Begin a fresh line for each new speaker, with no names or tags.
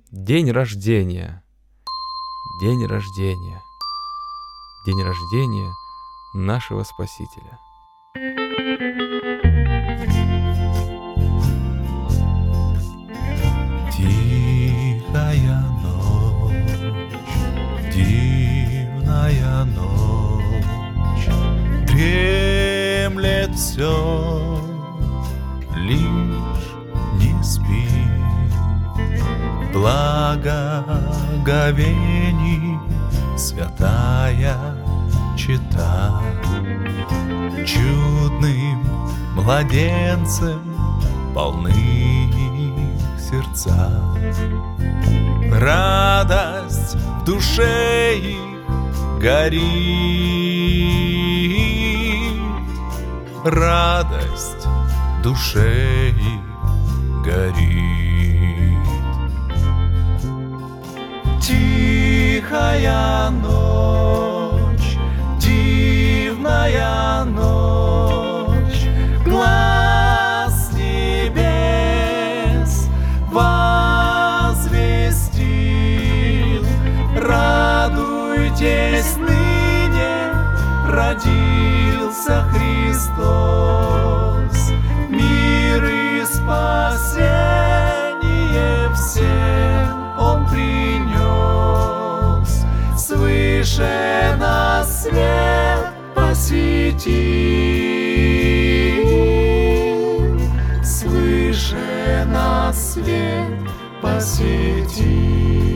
День рождения, день рождения, день рождения нашего Спасителя.
Тихая ночь, дивная ночь, дремлет все, лишь не спи. Благоговений святая чета, чудным младенцем полны сердца. Радость в душе их горит, радость в душе их горит. Тихая ночь, дивная ночь, глас небес возвестил. Радуйтесь, ныне родился Христос, мир и спасение всем Он принес. Свыше нас свет посетил, свыше нас свет посетил.